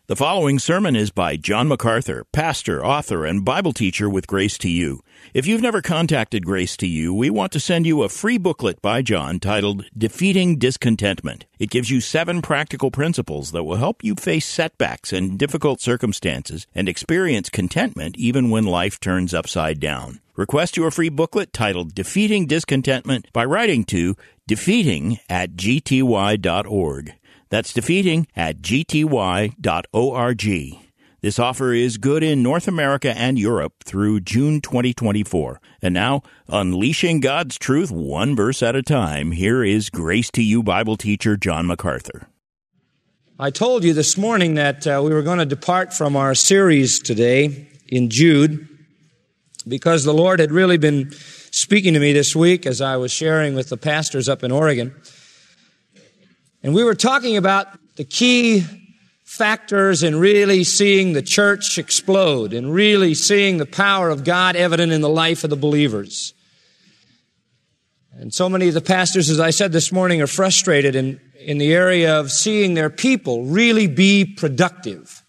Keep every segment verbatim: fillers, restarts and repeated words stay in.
The following sermon is by John MacArthur, pastor, author, and Bible teacher with Grace to You. If you've never contacted Grace to You, we want to send you a free booklet by John titled Defeating Discontentment. It gives you seven practical principles that will help you face setbacks and difficult circumstances and experience contentment even when life turns upside down. Request your free booklet titled Defeating Discontentment by writing to defeating at g t y dot org. That's defeating at g t y dot org. This offer is good in North America and Europe through June twenty twenty-four. And now, unleashing God's truth one verse at a time, here is Grace to You Bible teacher John MacArthur. I told you this morning that uh, we were going to depart from our series today in Jude because the Lord had really been speaking to me this week as I was sharing with the pastors up in Oregon. And we were talking about the key factors in really seeing the church explode and really seeing the power of God evident in the life of the believers. And so many of the pastors, as I said this morning, are frustrated in, in the area of seeing their people really be productive.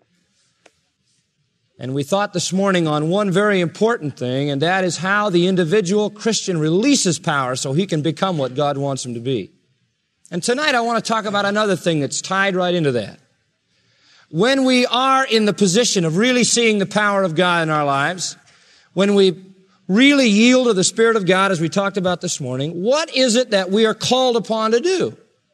And we thought this morning on one very important thing, and that is how the individual Christian releases power so he can become what God wants him to be. And tonight I want to talk about another thing that's tied right into that. When we are in the position of really seeing the power of God in our lives, when we really yield to the Spirit of God, as we talked about this morning, what is it that we are called upon to do?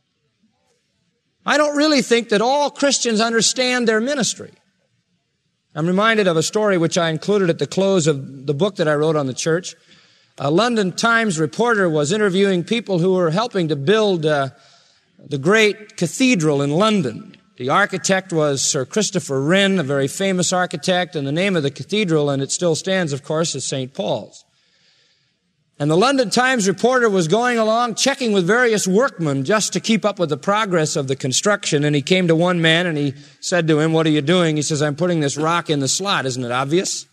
I don't really think that all Christians understand their ministry. I'm reminded of a story which I included at the close of the book that I wrote on the church. A London Times reporter was interviewing people who were helping to build uh, the great cathedral in London. The architect was Sir Christopher Wren, a very famous architect, and the name of the cathedral, and it still stands, of course, is Saint Paul's. And the London Times reporter was going along checking with various workmen just to keep up with the progress of the construction, and he came to one man and he said to him, "What are you doing?" He says, "I'm putting this rock in the slot. Isn't it obvious?"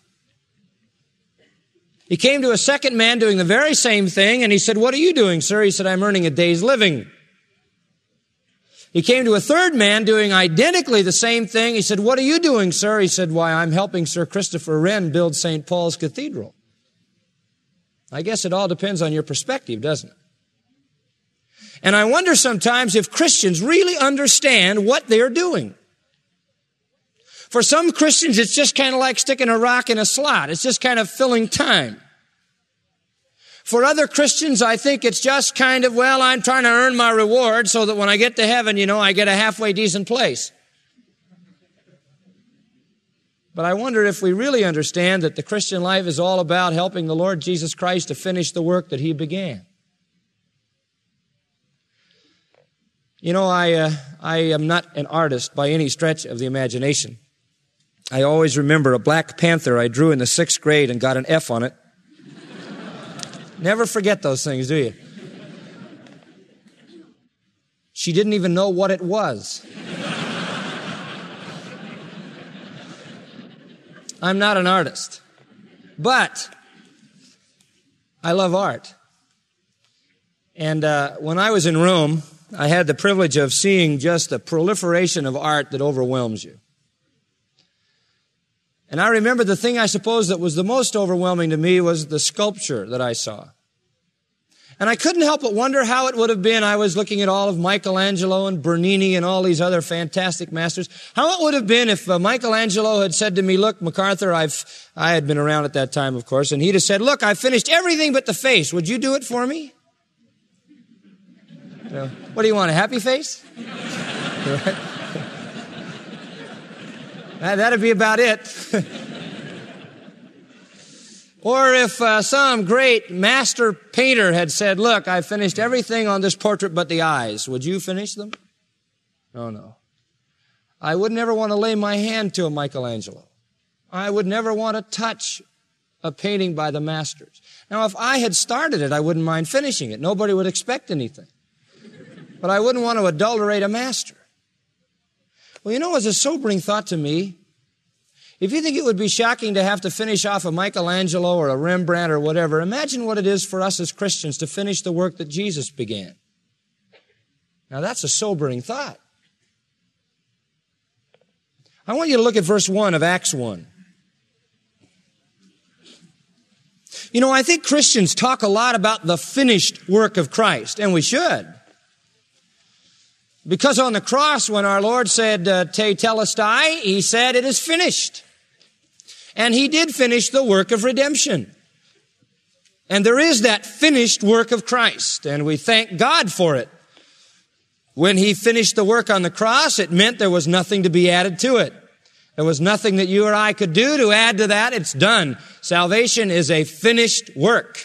He came to a second man doing the very same thing, and he said, "What are you doing, sir?" He said, "I'm earning a day's living." He came to a third man doing identically the same thing. He said, "What are you doing, sir?" He said, "Why, I'm helping Sir Christopher Wren build Saint Paul's Cathedral." I guess it all depends on your perspective, doesn't it? And I wonder sometimes if Christians really understand what they're doing. For some Christians, it's just kind of like sticking a rock in a slot. It's just kind of filling time. For other Christians, I think it's just kind of, well, I'm trying to earn my reward so that when I get to heaven, you know, I get a halfway decent place. But I wonder if we really understand that the Christian life is all about helping the Lord Jesus Christ to finish the work that He began. You know, I, uh, I am not an artist by any stretch of the imagination. I always remember a Black Panther I drew in the sixth grade and got an F on it. Never forget those things, do you? She didn't even know what it was. I'm not an artist, but I love art. And uh, when I was in Rome, I had the privilege of seeing just the proliferation of art that overwhelms you. And I remember the thing I suppose that was the most overwhelming to me was the sculpture that I saw. And I couldn't help but wonder how it would have been. I was looking at all of Michelangelo and Bernini and all these other fantastic masters. How it would have been if uh, Michelangelo had said to me, "Look, MacArthur, I've, I had been around at that time, of course, and he'd have said, 'Look, I finished everything but the face. Would you do it for me?'" You know, what do you want, a happy face? That'd be about it. Or if uh, some great master painter had said, "Look, I finished everything on this portrait but the eyes. Would you finish them?" Oh, no. I would never want to lay my hand to a Michelangelo. I would never want to touch a painting by the masters. Now, if I had started it, I wouldn't mind finishing it. Nobody would expect anything. But I wouldn't want to adulterate a master. Well, you know, it was a sobering thought to me. If you think it would be shocking to have to finish off a Michelangelo or a Rembrandt or whatever, imagine what it is for us as Christians to finish the work that Jesus began. Now, that's a sobering thought. I want you to look at verse one of Acts one. You know, I think Christians talk a lot about the finished work of Christ, and we should. Because on the cross, when our Lord said, uh, Te telestai, He said, it is finished. And He did finish the work of redemption. And there is that finished work of Christ, and we thank God for it. When He finished the work on the cross, it meant there was nothing to be added to it. There was nothing that you or I could do to add to that. It's done. Salvation is a finished work.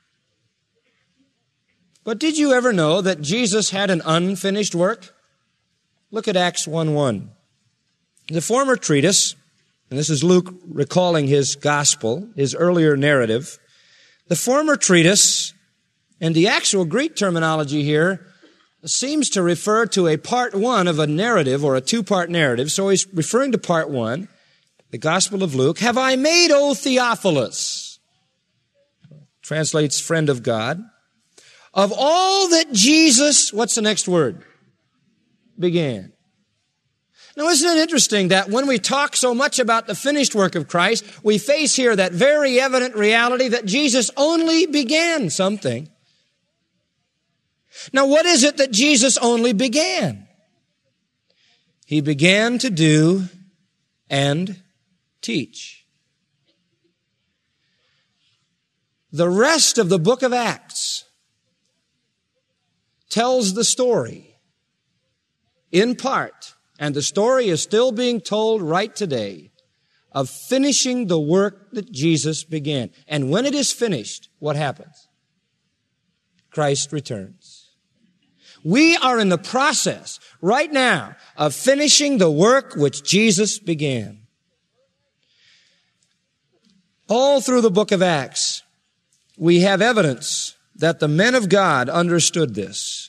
But did you ever know that Jesus had an unfinished work? Look at Acts one one. The former treatise, and this is Luke recalling his gospel, his earlier narrative. The former treatise, and the actual Greek terminology here, seems to refer to a part one of a narrative or a two-part narrative. So he's referring to part one, the Gospel of Luke. Have I made, O Theophilus, translates friend of God, of all that Jesus, what's the next word? Began. Now, isn't it interesting that when we talk so much about the finished work of Christ, we face here that very evident reality that Jesus only began something. Now, what is it that Jesus only began? He began to do and teach. The rest of the book of Acts tells the story in part, and the story is still being told right today, of finishing the work that Jesus began. And when it is finished, what happens? Christ returns. We are in the process right now of finishing the work which Jesus began. All through the book of Acts, we have evidence that the men of God understood this.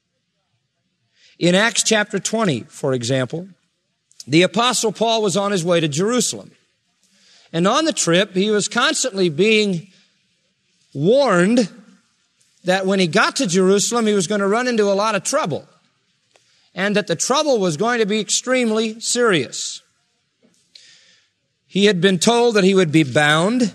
In Acts chapter twenty, for example, the Apostle Paul was on his way to Jerusalem. And on the trip, he was constantly being warned that when he got to Jerusalem, he was going to run into a lot of trouble, and that the trouble was going to be extremely serious. He had been told that he would be bound.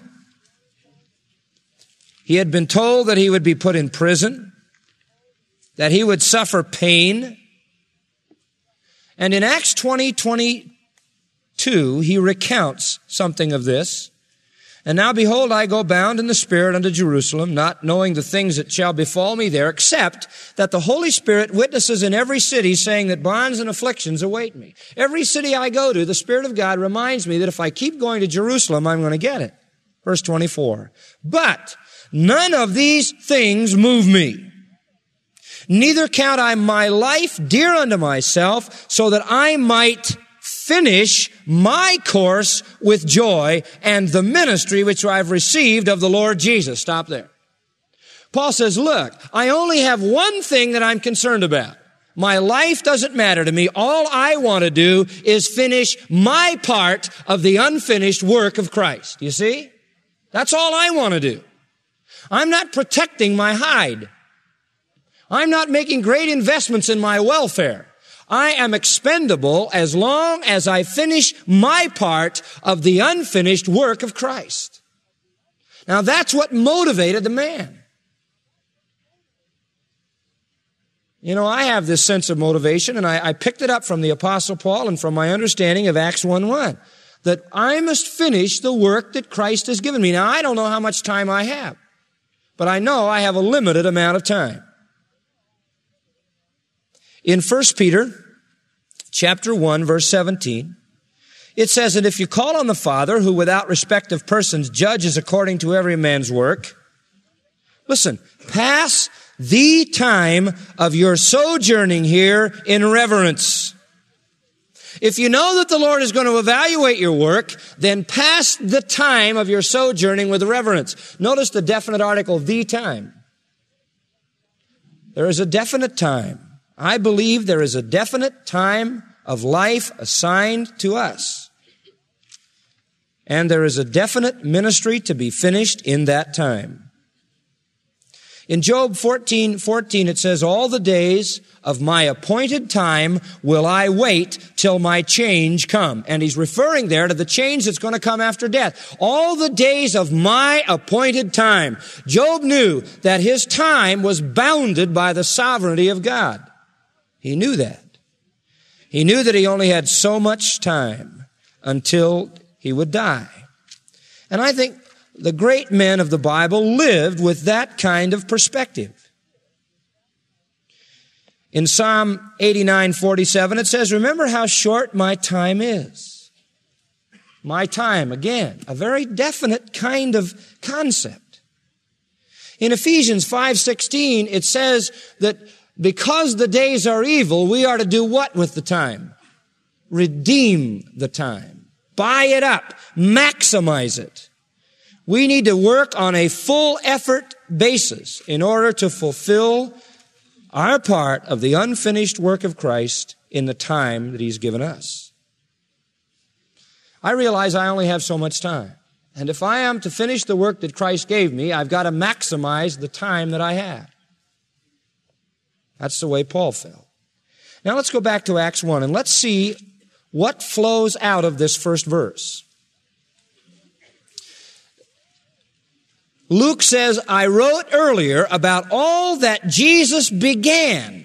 He had been told that he would be put in prison, that he would suffer pain. And in Acts twenty twenty-two, he recounts something of this. And now, behold, I go bound in the Spirit unto Jerusalem, not knowing the things that shall befall me there, except that the Holy Spirit witnesses in every city, saying that bonds and afflictions await me. Every city I go to, the Spirit of God reminds me that if I keep going to Jerusalem, I'm going to get it. Verse twenty-four. But none of these things move me. Neither count I my life dear unto myself, so that I might finish my course with joy and the ministry which I've received of the Lord Jesus. Stop there. Paul says, look, I only have one thing that I'm concerned about. My life doesn't matter to me. All I want to do is finish my part of the unfinished work of Christ. You see? That's all I want to do. I'm not protecting my hide. I'm not making great investments in my welfare. I am expendable as long as I finish my part of the unfinished work of Christ. Now that's what motivated the man. You know, I have this sense of motivation, and I, I picked it up from the Apostle Paul and from my understanding of Acts one one, that I must finish the work that Christ has given me. Now, I don't know how much time I have, but I know I have a limited amount of time. In First Peter chapter one, verse seventeen, it says, and if you call on the Father, who without respect of persons judges according to every man's work, listen, pass the time of your sojourning here in reverence. If you know that the Lord is going to evaluate your work, then pass the time of your sojourning with reverence. Notice the definite article, the time. There is a definite time. I believe there is a definite time of life assigned to us. And there is a definite ministry to be finished in that time. In Job fourteen fourteen, it says, all the days of my appointed time will I wait till my change come. And he's referring there to the change that's going to come after death. All the days of my appointed time. Job knew that his time was bounded by the sovereignty of God. He knew that. He knew that he only had so much time until he would die. And I think the great men of the Bible lived with that kind of perspective. In Psalm eighty-nine forty-seven, it says, remember how short my time is. My time, again, a very definite kind of concept. In Ephesians five sixteen, it says that because the days are evil, we are to do what with the time? Redeem the time. Buy it up. Maximize it. We need to work on a full effort basis in order to fulfill our part of the unfinished work of Christ in the time that He's given us. I realize I only have so much time. And if I am to finish the work that Christ gave me, I've got to maximize the time that I have. That's the way Paul felt. Now let's go back to Acts one and let's see what flows out of this first verse. Luke says, I wrote earlier about all that Jesus began.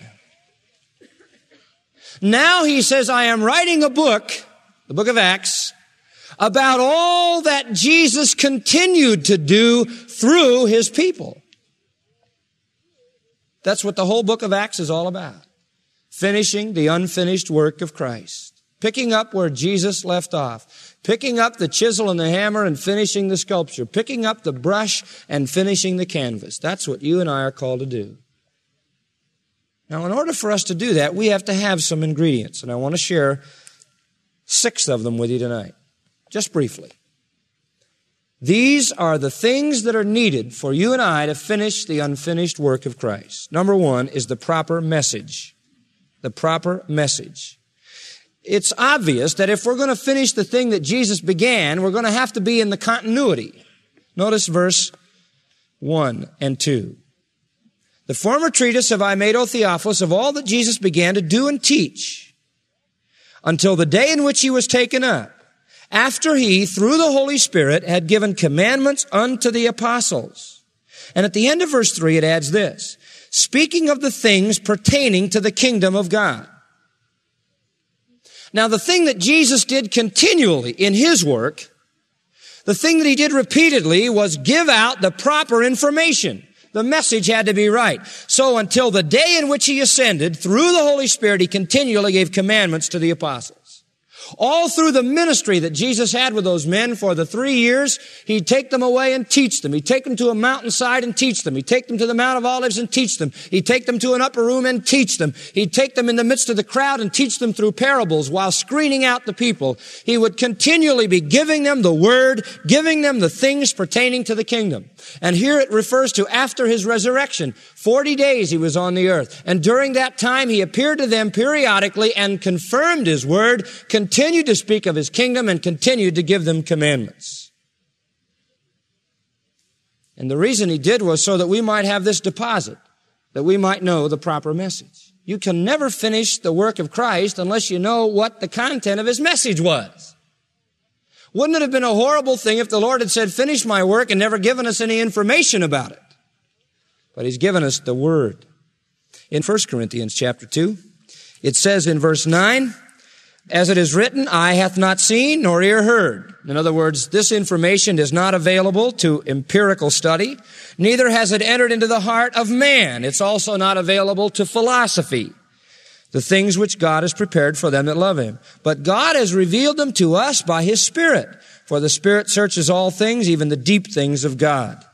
Now he says, I am writing a book, the book of Acts, about all that Jesus continued to do through His people. That's what the whole book of Acts is all about. Finishing the unfinished work of Christ. Picking up where Jesus left off. Picking up the chisel and the hammer and finishing the sculpture. Picking up the brush and finishing the canvas. That's what you and I are called to do. Now, in order for us to do that, we have to have some ingredients. And I want to share six of them with you tonight. Just briefly. These are the things that are needed for you and I to finish the unfinished work of Christ. Number one is the proper message. The proper message. It's obvious that if we're going to finish the thing that Jesus began, we're going to have to be in the continuity. Notice verse one and two. The former treatise have I made, O Theophilus, of all that Jesus began to do and teach, until the day in which He was taken up, after He, through the Holy Spirit, had given commandments unto the apostles. And at the end of verse three, it adds this, speaking of the things pertaining to the kingdom of God. Now, the thing that Jesus did continually in His work, the thing that He did repeatedly was give out the proper information. The message had to be right. So until the day in which He ascended, through the Holy Spirit, He continually gave commandments to the apostles. All through the ministry that Jesus had with those men for the three years, He'd take them away and teach them. He'd take them to a mountainside and teach them. He'd take them to the Mount of Olives and teach them. He'd take them to an upper room and teach them. He'd take them in the midst of the crowd and teach them through parables while screening out the people. He would continually be giving them the Word, giving them the things pertaining to the kingdom. And here it refers to after His resurrection. Forty days He was on the earth. And during that time, He appeared to them periodically and confirmed His Word, continued to speak of His kingdom, and continued to give them commandments. And the reason He did was so that we might have this deposit, that we might know the proper message. You can never finish the work of Christ unless you know what the content of His message was. Wouldn't it have been a horrible thing if the Lord had said, finish my work, and never given us any information about it? But He's given us the Word. In First Corinthians chapter two, it says in verse nine, as it is written, eye hath not seen nor ear heard. In other words, this information is not available to empirical study. Neither has it entered into the heart of man. It's also not available to philosophy. The things which God has prepared for them that love Him. But God has revealed them to us by His Spirit. For the Spirit searches all things, even the deep things of God.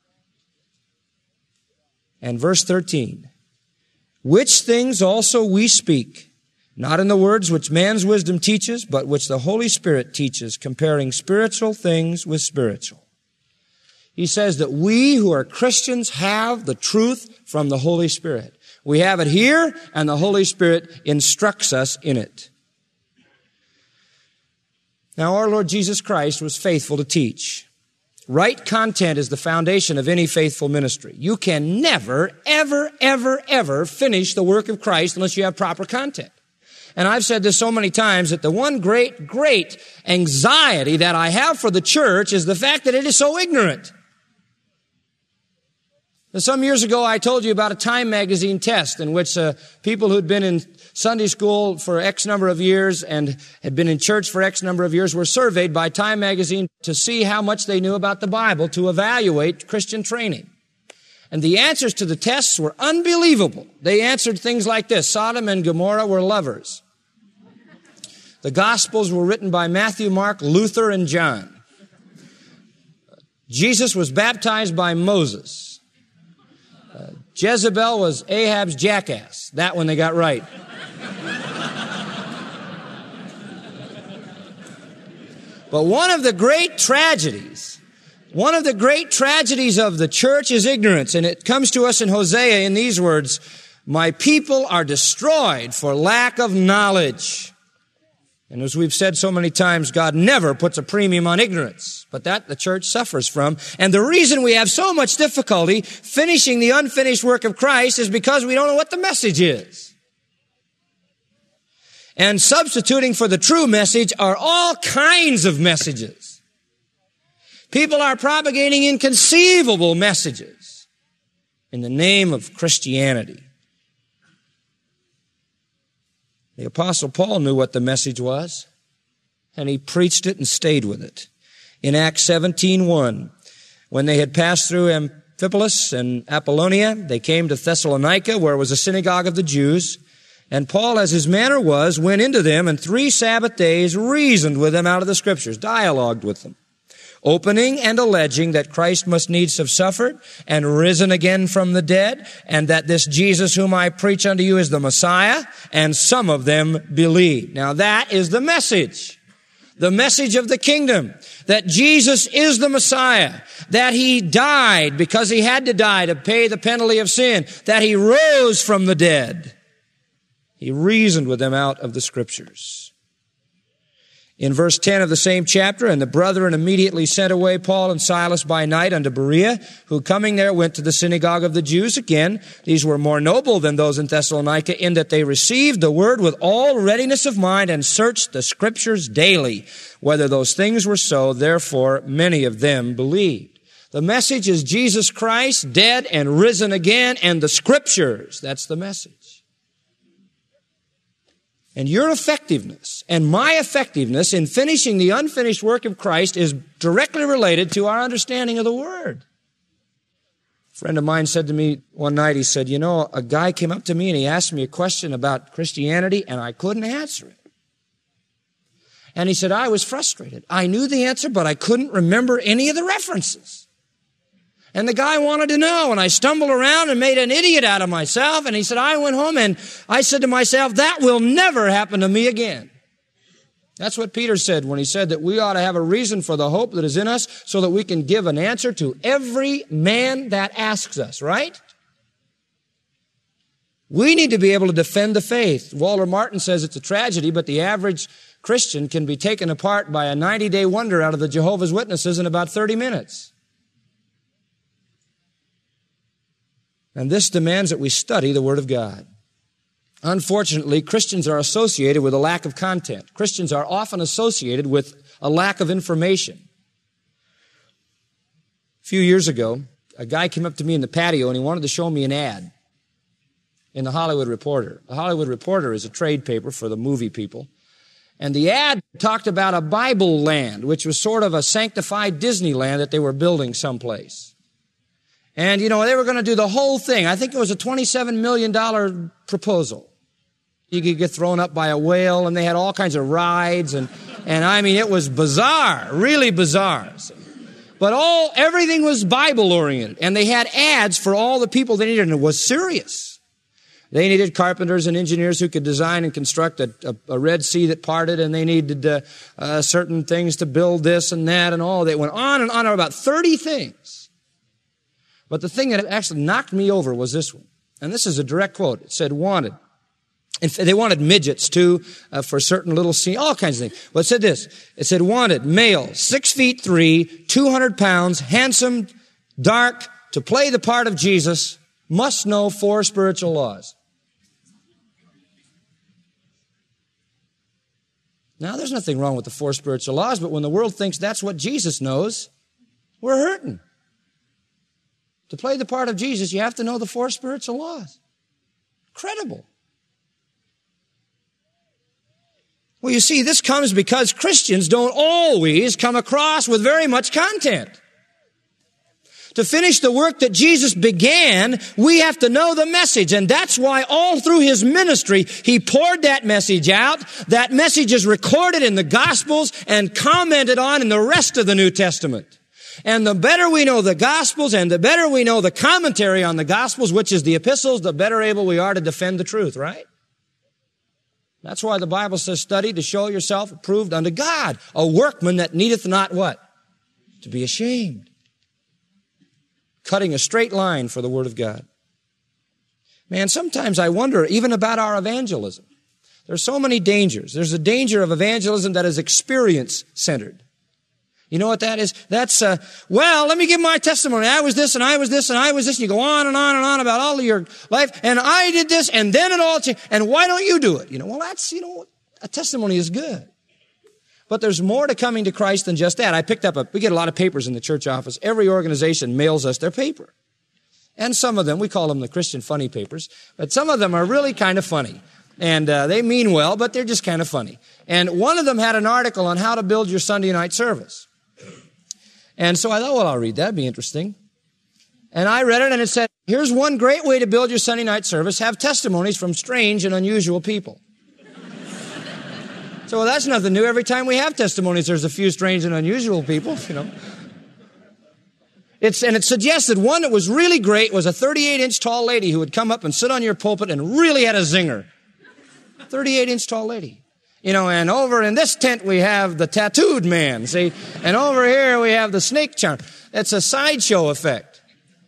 And verse thirteen, which things also we speak, not in the words which man's wisdom teaches, but which the Holy Spirit teaches, comparing spiritual things with spiritual. He says that we who are Christians have the truth from the Holy Spirit. We have it here, and the Holy Spirit instructs us in it. Now, our Lord Jesus Christ was faithful to teach. Right content is the foundation of any faithful ministry. You can never, ever, ever, ever finish the work of Christ unless you have proper content. And I've said this so many times that the one great, great anxiety that I have for the church is the fact that it is so ignorant. Some years ago, I told you about a Time magazine test in which uh, people who'd been in Sunday school for X number of years and had been in church for X number of years were surveyed by Time magazine to see how much they knew about the Bible to evaluate Christian training. And the answers to the tests were unbelievable. They answered things like this: Sodom and Gomorrah were lovers. The Gospels were written by Matthew, Mark, Luther, and John. Jesus was baptized by Moses. Uh, Jezebel was Ahab's jackass. That one they got right. But one of the great tragedies, one of the great tragedies of the church is ignorance. And it comes to us in Hosea in these words: my people are destroyed for lack of knowledge. And as we've said so many times, God never puts a premium on ignorance. But that the church suffers from. And the reason we have so much difficulty finishing the unfinished work of Christ is because we don't know what the message is. And substituting for the true message are all kinds of messages. People are propagating inconceivable messages in the name of Christianity. The Apostle Paul knew what the message was, and he preached it and stayed with it. In Acts seventeen one, when they had passed through Amphipolis and Apollonia, they came to Thessalonica, where was a synagogue of the Jews. And Paul, as his manner was, went into them, and three Sabbath days reasoned with them out of the Scriptures, dialogued with them, opening and alleging that Christ must needs have suffered and risen again from the dead, and that this Jesus whom I preach unto you is the Messiah, and some of them believed. Now that is the message. The message of the kingdom, that Jesus is the Messiah, that He died because He had to die to pay the penalty of sin, that He rose from the dead. He reasoned with them out of the Scriptures. In verse ten of the same chapter, and the brethren immediately sent away Paul and Silas by night unto Berea, who coming there went to the synagogue of the Jews again. These were more noble than those in Thessalonica, in that they received the word with all readiness of mind and searched the Scriptures daily, whether those things were so. Therefore many of them believed. The message is Jesus Christ, dead and risen again, and the Scriptures. That's the message. And your effectiveness and my effectiveness in finishing the unfinished work of Christ is directly related to our understanding of the Word. A friend of mine said to me one night, he said, you know, a guy came up to me and he asked me a question about Christianity and I couldn't answer it. And he said, I was frustrated. I knew the answer, but I couldn't remember any of the references. And the guy wanted to know, and I stumbled around and made an idiot out of myself. And he said, I went home and I said to myself, that will never happen to me again. That's what Peter said when he said that we ought to have a reason for the hope that is in us so that we can give an answer to every man that asks us, right? We need to be able to defend the faith. Walter Martin says it's a tragedy, but the average Christian can be taken apart by a ninety-day wonder out of the Jehovah's Witnesses in about thirty minutes. And this demands that we study the Word of God. Unfortunately, Christians are associated with a lack of content. Christians are often associated with a lack of information. A few years ago, a guy came up to me in the patio and he wanted to show me an ad in the Hollywood Reporter. The Hollywood Reporter is a trade paper for the movie people. And the ad talked about a Bible land, which was sort of a sanctified Disneyland that they were building someplace. And, you know, they were going to do the whole thing. I think it was a twenty-seven million dollars proposal. You could get thrown up by a whale, and they had all kinds of rides. And, and I mean, it was bizarre, really bizarre. But all, everything was Bible-oriented. And they had ads for all the people they needed, and it was serious. They needed carpenters and engineers who could design and construct a, a, a Red Sea that parted, and they needed uh, uh, certain things to build this and that and all. They went on and on about thirty things. But the thing that actually knocked me over was this one. And this is a direct quote. It said, wanted, And they wanted midgets too, uh, for certain little scene, all kinds of things. Well, it said this. It said wanted male, six feet three, two hundred pounds, handsome, dark, to play the part of Jesus, must know four spiritual laws. Now, there's nothing wrong with the four spiritual laws, but when the world thinks that's what Jesus knows, we're hurting. To play the part of Jesus, you have to know the four spiritual laws. Incredible. Well, you see, this comes because Christians don't always come across with very much content. To finish the work that Jesus began, we have to know the message. And that's why all through His ministry, He poured that message out. That message is recorded in the Gospels and commented on in the rest of the New Testament. And the better we know the Gospels and the better we know the commentary on the Gospels, which is the epistles, the better able we are to defend the truth, right? That's why the Bible says, study to show yourself approved unto God, a workman that needeth not what? To be ashamed. Cutting a straight line for the Word of God. Man, sometimes I wonder even about our evangelism. There's so many dangers. There's a danger of evangelism that is experience-centered. You know what that is? That's, uh, well, let me give my testimony. I was this and I was this and I was this. And you go on and on and on about all of your life. And I did this and then it all changed. And why don't you do it? You know, well, that's, you know, a testimony is good. But there's more to coming to Christ than just that. I picked up a, we get a lot of papers in the church office. Every organization mails us their paper. And some of them, we call them the Christian funny papers, but some of them are really kind of funny. And uh, they mean well, but they're just kind of funny. And one of them had an article on how to build your Sunday night service. And so I thought, well, I'll read that. It'd be interesting. And I read it, and it said, here's one great way to build your Sunday night service. Have testimonies from strange and unusual people. So well, that's nothing new. Every time we have testimonies, there's a few strange and unusual people, you know. It's, and it suggested one that was really great was a thirty-eight inch tall lady who would come up and sit on your pulpit and really had a zinger. thirty-eight inch tall lady. You know, and over in this tent we have the tattooed man, see? And over here we have the snake charmer. It's a sideshow effect.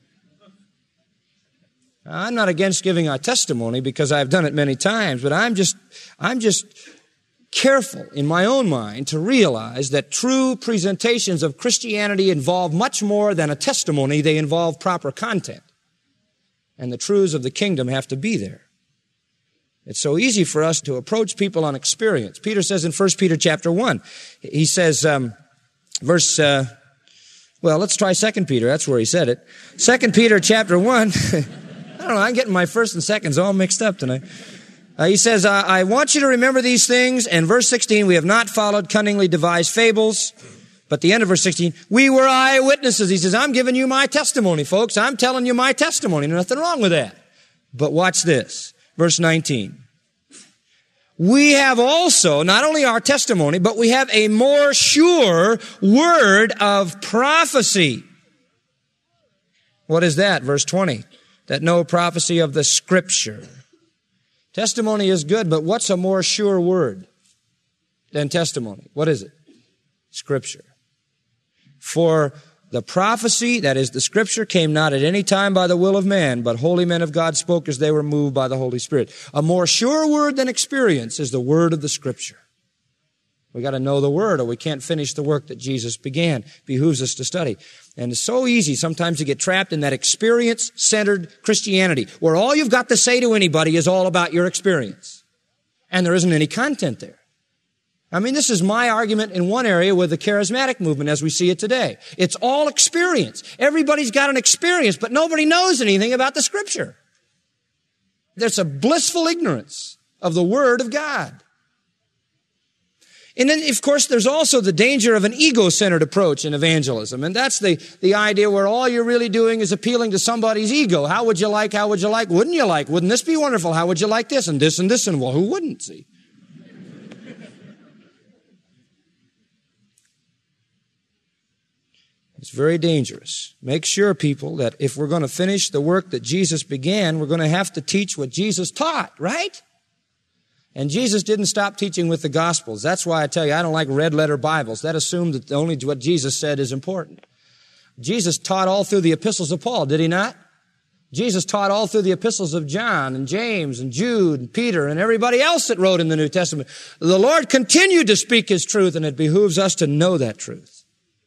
Now, I'm not against giving a testimony because I've done it many times, but I'm just, I'm just careful in my own mind to realize that true presentations of Christianity involve much more than a testimony. They involve proper content. And the truths of the kingdom have to be there. It's so easy for us to approach people on experience. Peter says in First Peter chapter one, he says, um, verse, uh, well, let's try Second Peter. That's where he said it. Second Peter chapter one. I don't know. I'm getting my first and seconds all mixed up tonight. Uh, he says, I, I want you to remember these things. And verse sixteen, we have not followed cunningly devised fables. But the end of verse sixteen, we were eyewitnesses. He says, I'm giving you my testimony, folks. I'm telling you my testimony. There's nothing wrong with that. But watch this. Verse nineteen. We have also, not only our testimony, but we have a more sure word of prophecy. What is that? Verse twenty. That no prophecy of the Scripture. Testimony is good, but what's a more sure word than testimony? What is it? Scripture. For the prophecy, that is the Scripture, came not at any time by the will of man, but holy men of God spoke as they were moved by the Holy Spirit. A more sure word than experience is the word of the Scripture. We got to know the Word, or we can't finish the work that Jesus began. It behooves us to study. And it's so easy sometimes to get trapped in that experience-centered Christianity, where all you've got to say to anybody is all about your experience. And there isn't any content there. I mean, this is my argument in one area with the charismatic movement as we see it today. It's all experience. Everybody's got an experience, but nobody knows anything about the Scripture. There's a blissful ignorance of the Word of God. And then, of course, there's also the danger of an ego-centered approach in evangelism. And that's the, the idea where all you're really doing is appealing to somebody's ego. How would you like, how would you like, wouldn't you like, wouldn't this be wonderful, how would you like this, and this, and this, and well, who wouldn't, see? It's very dangerous. Make sure, people, that if we're going to finish the work that Jesus began, we're going to have to teach what Jesus taught, right? And Jesus didn't stop teaching with the Gospels. That's why I tell you, I don't like red letter Bibles. That assumed that only what Jesus said is important. Jesus taught all through the epistles of Paul, did he not? Jesus taught all through the epistles of John and James and Jude and Peter and everybody else that wrote in the New Testament. The Lord continued to speak His truth, and it behooves us to know that truth.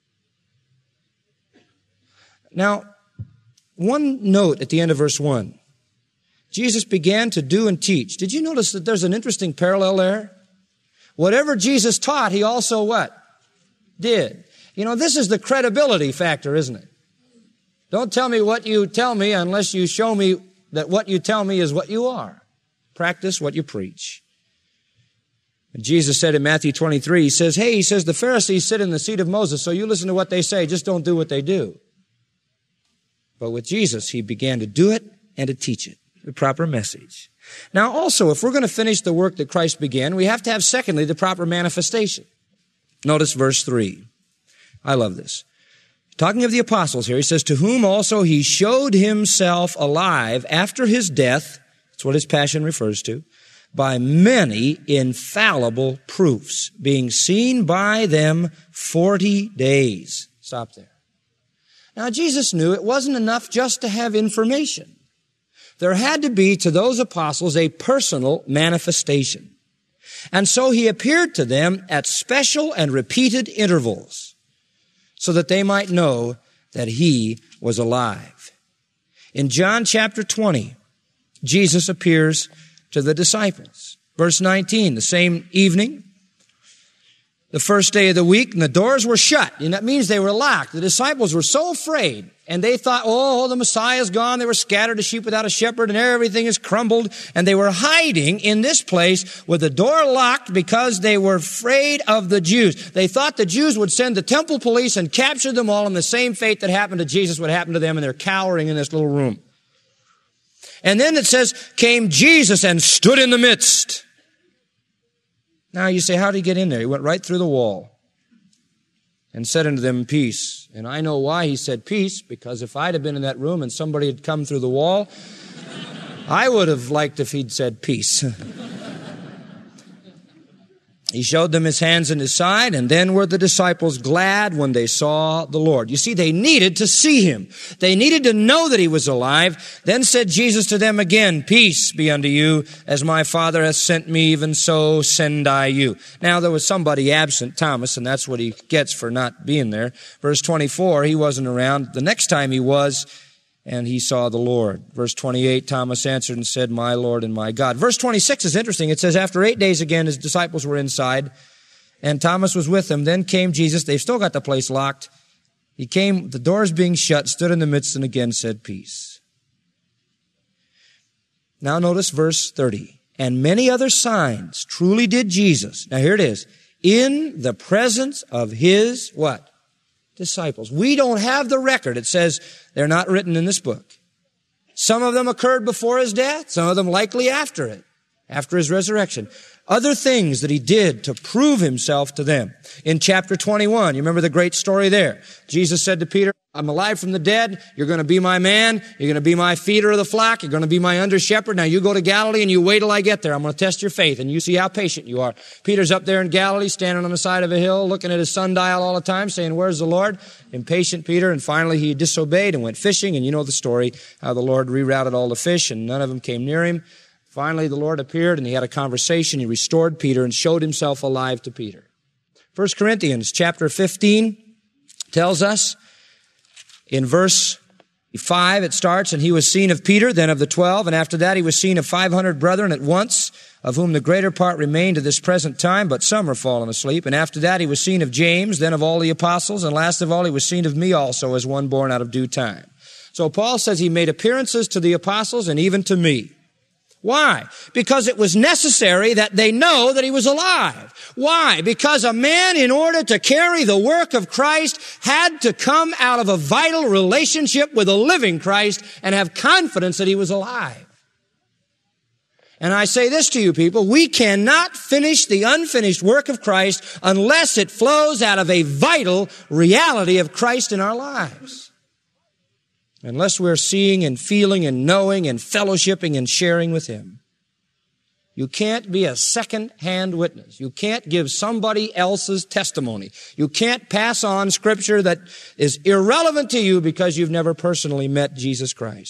Now, one note at the end of verse one. Jesus began to do and teach. Did you notice that there's an interesting parallel there? Whatever Jesus taught, He also what? Did. You know, this is the credibility factor, isn't it? Don't tell me what you tell me unless you show me that what you tell me is what you are. Practice what you preach. And Jesus said in Matthew twenty-three, He says, hey, He says, the Pharisees sit in the seat of Moses, so you listen to what they say, just don't do what they do. But with Jesus, He began to do it and to teach it, the proper message. Now also, if we're going to finish the work that Christ began, we have to have, secondly, the proper manifestation. Notice verse three. I love this. Talking of the apostles here, He says, to whom also He showed Himself alive after His death, that's what His passion refers to, by many infallible proofs, being seen by them forty days. Stop there. Now, Jesus knew it wasn't enough just to have information. There had to be to those apostles a personal manifestation. And so He appeared to them at special and repeated intervals, so that they might know that He was alive. In John chapter twenty, Jesus appears to the disciples. Verse nineteen, the same evening, the first day of the week, and the doors were shut. And that means they were locked. The disciples were so afraid, and they thought, oh, the Messiah's gone. They were scattered as sheep without a shepherd, and everything is crumbled. And they were hiding in this place with the door locked because they were afraid of the Jews. They thought the Jews would send the temple police and capture them all, and the same fate that happened to Jesus would happen to them, and they're cowering in this little room. And then it says, came Jesus and stood in the midst. Now you say, how did He get in there? He went right through the wall and said unto them, peace. And I know why He said peace, because if I'd have been in that room and somebody had come through the wall, I would have liked if He'd said peace. He showed them His hands and His side, and then were the disciples glad when they saw the Lord. You see, they needed to see Him. They needed to know that He was alive. Then said Jesus to them again, peace be unto you, as my Father hath sent me, even so send I you. Now there was somebody absent, Thomas, and that's what he gets for not being there. Verse twenty-four, he wasn't around. The next time he was, and he saw the Lord. Verse twenty-eight, Thomas answered and said, my Lord and my God. Verse twenty-six is interesting. It says, after eight days again, His disciples were inside, and Thomas was with them. Then came Jesus. They've still got the place locked. He came, the doors being shut, stood in the midst, and again said, peace. Now notice verse thirty. And many other signs truly did Jesus. Now here it is. In the presence of His, what? Disciples. We don't have the record. It says they're not written in this book. Some of them occurred before His death. Some of them likely after it, after His resurrection. Other things that He did to prove Himself to them. In chapter twenty-one, you remember the great story there. Jesus said to Peter, I'm alive from the dead. You're going to be my man. You're going to be my feeder of the flock. You're going to be my under shepherd. Now you go to Galilee and you wait till I get there. I'm going to test your faith and you see how patient you are. Peter's up there in Galilee, standing on the side of a hill, looking at his sundial all the time, saying, where's the Lord? Impatient Peter. And finally he disobeyed and went fishing. And you know the story, how the Lord rerouted all the fish and none of them came near him. Finally the Lord appeared and He had a conversation. He restored Peter and showed Himself alive to Peter. First Corinthians chapter fifteen tells us, in verse five, it starts, and He was seen of Peter, then of the twelve, and after that He was seen of five hundred brethren at once, of whom the greater part remain to this present time, but some are fallen asleep. And after that He was seen of James, then of all the apostles, and last of all He was seen of me also, as one born out of due time. So Paul says He made appearances to the apostles and even to me. Why? Because it was necessary that they know that He was alive. Why? Because a man, in order to carry the work of Christ, had to come out of a vital relationship with a living Christ and have confidence that He was alive. And I say this to you people, we cannot finish the unfinished work of Christ unless it flows out of a vital reality of Christ in our lives. Unless we're seeing and feeling and knowing and fellowshipping and sharing with Him. You can't be a second-hand witness. You can't give somebody else's testimony. You can't pass on Scripture that is irrelevant to you because you've never personally met Jesus Christ.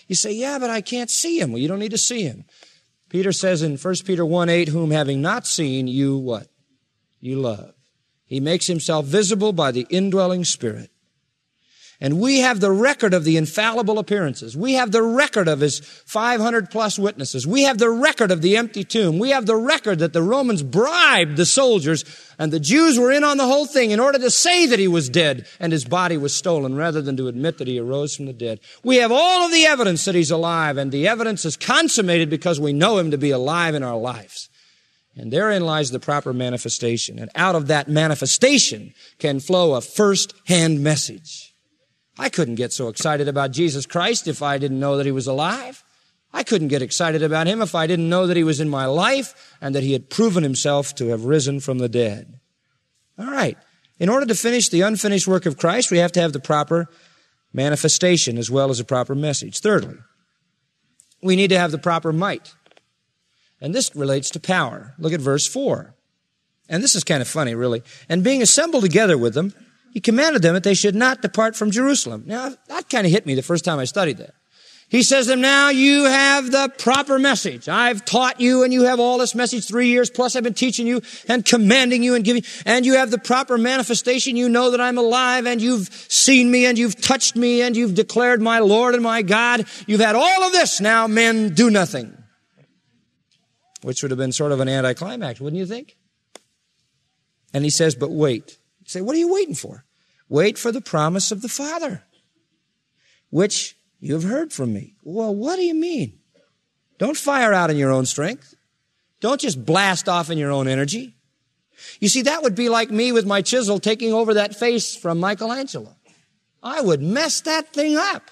You say, yeah, but I can't see him. Well, you don't need to see him. Peter says in First Peter one eight, whom having not seen, you what? You love. He makes himself visible by the indwelling Spirit. And we have the record of the infallible appearances. We have the record of his five hundred plus witnesses. We have the record of the empty tomb. We have the record that the Romans bribed the soldiers and the Jews were in on the whole thing in order to say that he was dead and his body was stolen rather than to admit that he arose from the dead. We have all of the evidence that he's alive, and the evidence is consummated because we know him to be alive in our lives. And therein lies the proper manifestation. And out of that manifestation can flow a first-hand message. I couldn't get so excited about Jesus Christ if I didn't know that he was alive. I couldn't get excited about him if I didn't know that he was in my life and that he had proven himself to have risen from the dead. All right. In order to finish the unfinished work of Christ, we have to have the proper manifestation as well as a proper message. Thirdly, we need to have the proper might. And this relates to power. Look at verse four. And this is kind of funny, really. And being assembled together with them, he commanded them that they should not depart from Jerusalem. Now, that kind of hit me the first time I studied that. He says to them, now you have the proper message. I've taught you and you have all this message three years, plus I've been teaching you and commanding you and giving, and you have the proper manifestation. You know that I'm alive and you've seen me and you've touched me and you've declared my Lord and my God. You've had all of this. Now men do nothing. Which would have been sort of an anticlimax, wouldn't you think? And he says, but wait. You say, what are you waiting for? Wait for the promise of the Father, which you have heard from me. Well, what do you mean? Don't fire out in your own strength. Don't just blast off in your own energy. You see, that would be like me with my chisel taking over that face from Michelangelo. I would mess that thing up.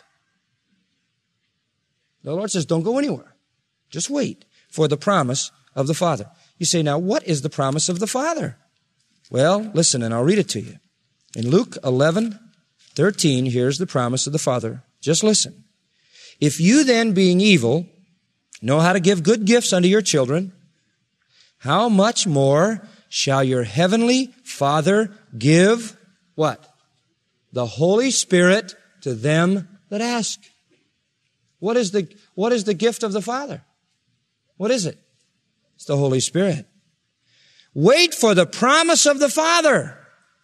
The Lord says, don't go anywhere. Just wait for the promise of the Father. You say, now, what is the promise of the Father? Well, listen, and I'll read it to you. In Luke eleven thirteen, here's the promise of the Father. Just listen. If you then, being evil, know how to give good gifts unto your children, how much more shall your heavenly Father give, what? The Holy Spirit to them that ask. What is the, what is the gift of the Father? What is it? It's the Holy Spirit. Wait for the promise of the Father.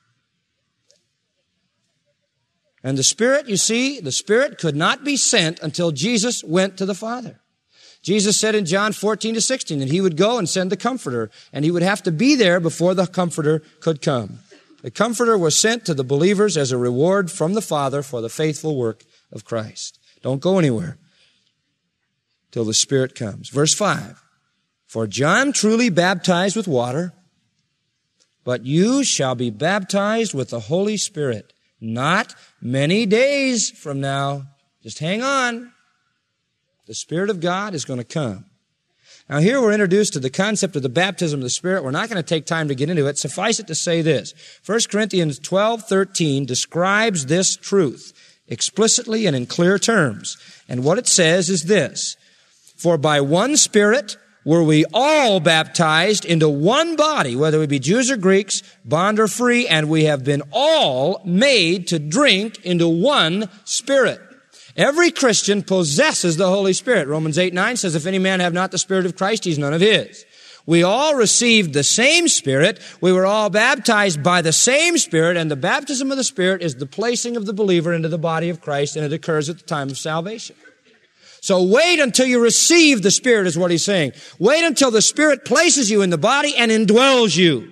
And the Spirit, you see, the Spirit could not be sent until Jesus went to the Father. Jesus said in John fourteen to sixteen that he would go and send the Comforter, and he would have to be there before the Comforter could come. The Comforter was sent to the believers as a reward from the Father for the faithful work of Christ. Don't go anywhere till the Spirit comes. Verse five, for John truly baptized with water, but you shall be baptized with the Holy Spirit not many days from now. Just hang on. The Spirit of God is going to come. Now here we're introduced to the concept of the baptism of the Spirit. We're not going to take time to get into it. Suffice it to say this. First Corinthians twelve thirteen describes this truth explicitly and in clear terms. And what it says is this. For by one Spirit were we all baptized into one body, whether we be Jews or Greeks, bond or free, and we have been all made to drink into one Spirit. Every Christian possesses the Holy Spirit. Romans eight nine says, if any man have not the Spirit of Christ, he's none of his. We all received the same Spirit. We were all baptized by the same Spirit, and the baptism of the Spirit is the placing of the believer into the body of Christ, and it occurs at the time of salvation. So wait until you receive the Spirit is what he's saying. Wait until the Spirit places you in the body and indwells you.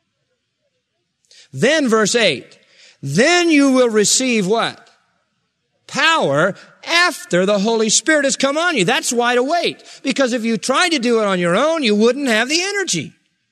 Then verse eight, then you will receive what? Power after the Holy Spirit has come on you. That's why to wait. Because if you tried to do it on your own, you wouldn't have the energy.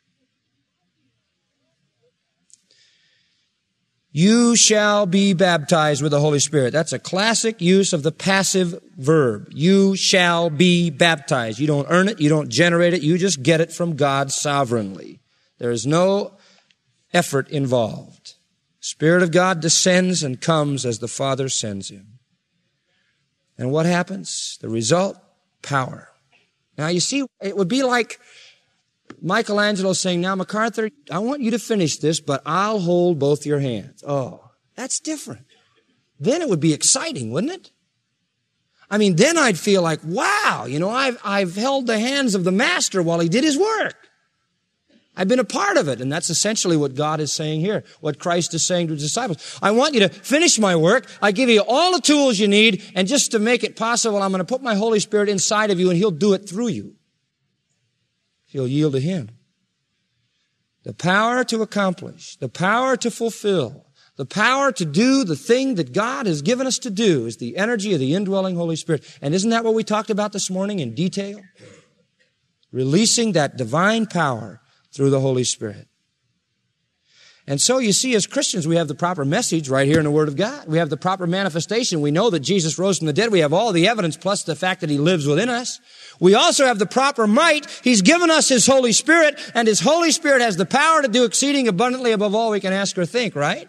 You shall be baptized with the Holy Spirit. That's a classic use of the passive verb. You shall be baptized. You don't earn it. You don't generate it. You just get it from God sovereignly. There is no effort involved. Spirit of God descends and comes as the Father sends him. And what happens? The result? Power. Now you see, it would be like Michelangelo saying, now, MacArthur, I want you to finish this, but I'll hold both your hands. Oh, that's different. Then it would be exciting, wouldn't it? I mean, then I'd feel like, wow, you know, I've, I've held the hands of the Master while he did his work. I've been a part of it. And that's essentially what God is saying here, what Christ is saying to his disciples. I want you to finish my work. I give you all the tools you need. And just to make it possible, I'm going to put my Holy Spirit inside of you and he'll do it through you. He'll yield to him. The power to accomplish, the power to fulfill, the power to do the thing that God has given us to do is the energy of the indwelling Holy Spirit. And isn't that what we talked about this morning in detail? Releasing that divine power through the Holy Spirit. And so you see, as Christians, we have the proper message right here in the Word of God. We have the proper manifestation. We know that Jesus rose from the dead. We have all the evidence plus the fact that he lives within us. We also have the proper might. He's given us his Holy Spirit, and his Holy Spirit has the power to do exceeding abundantly above all we can ask or think, right?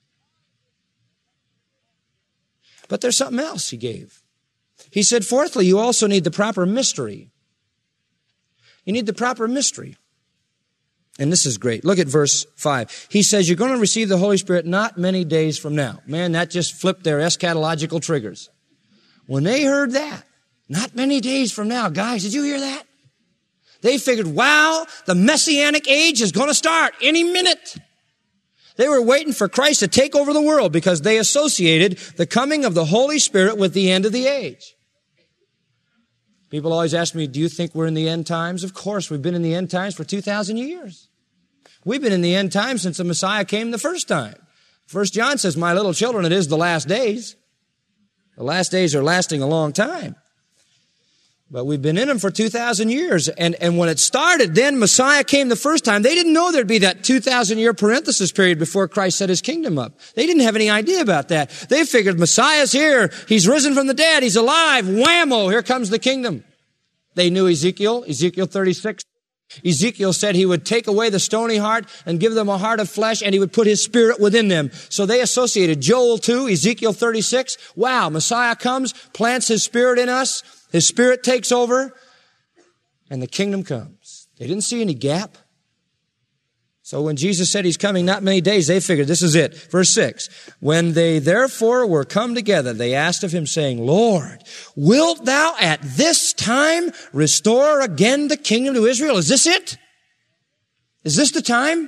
But there's something else he gave. He said, fourthly, you also need the proper mystery. You need the proper mystery. And this is great. Look at verse five. He says, you're going to receive the Holy Spirit not many days from now. Man, that just flipped their eschatological triggers. When they heard that, not many days from now, guys, did you hear that? They figured, wow, the Messianic age is going to start any minute. They were waiting for Christ to take over the world because they associated the coming of the Holy Spirit with the end of the age. People always ask me, do you think we're in the end times? Of course, we've been in the end times for two thousand years. We've been in the end times since the Messiah came the first time. First John says, my little children, it is the last days. The last days are lasting a long time. But we've been in them for two thousand years. And, and when it started, then Messiah came the first time. They didn't know there'd be that two thousand year parenthesis period before Christ set his kingdom up. They didn't have any idea about that. They figured Messiah's here. He's risen from the dead. He's alive. Whammo, here comes the kingdom. They knew Ezekiel, Ezekiel thirty-six. Ezekiel said he would take away the stony heart and give them a heart of flesh, and he would put his spirit within them. So they associated Joel two, Ezekiel thirty-six. Wow, Messiah comes, plants his spirit in us. His spirit takes over, and the kingdom comes. They didn't see any gap. So when Jesus said he's coming not many days, they figured this is it. Verse six, when they therefore were come together, they asked of him, saying, Lord, wilt thou at this time restore again the kingdom to Israel? Is this it? Is this the time?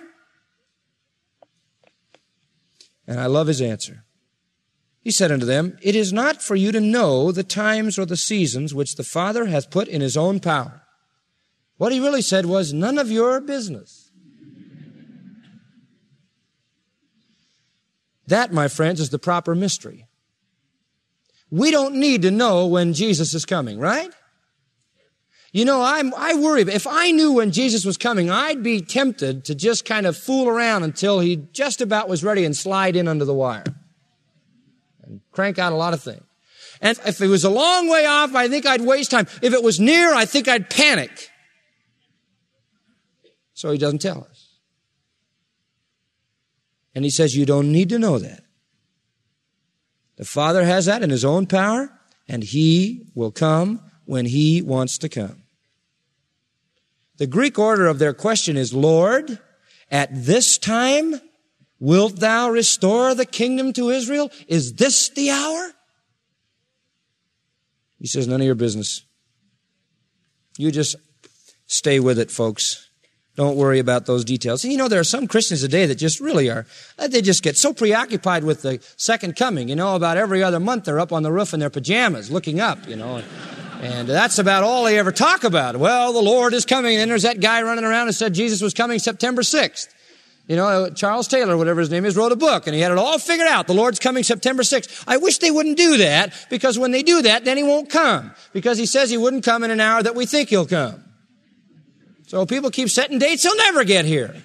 And I love his answer. He said unto them, it is not for you to know the times or the seasons which the Father hath put in his own power. What he really said was, none of your business. That, my friends, is the proper mystery. We don't need to know when Jesus is coming, right? You know, I'm, I worry. If I knew when Jesus was coming, I'd be tempted to just kind of fool around until he just about was ready and slide in under the wire and crank out a lot of things. And if it was a long way off, I think I'd waste time. If it was near, I think I'd panic. So he doesn't tell us. And he says, you don't need to know that. The Father has that in his own power, and he will come when he wants to come. The Greek order of their question is, Lord, at this time, wilt thou restore the kingdom to Israel? Is this the hour? He says, none of your business. You just stay with it, folks. Don't worry about those details. And you know, there are some Christians today that just really are, they just get so preoccupied with the second coming. You know, about every other month they're up on the roof in their pajamas looking up, you know. And, and that's about all they ever talk about. Well, the Lord is coming. And then there's that guy running around and said Jesus was coming September sixth. You know, Charles Taylor, whatever his name is, wrote a book and he had it all figured out. The Lord's coming September sixth. I wish they wouldn't do that, because when they do that, then he won't come. Because he says he wouldn't come in an hour that we think he'll come. So people keep setting dates, he'll never get here.